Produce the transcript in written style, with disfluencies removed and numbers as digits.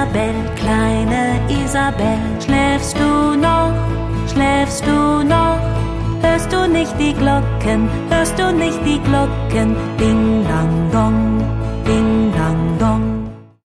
Isabel, kleine Isabel, schläfst du noch, schläfst du noch? Hörst du nicht die Glocken, hörst du nicht die Glocken? Ding, dang, dong, ding, dang, dong.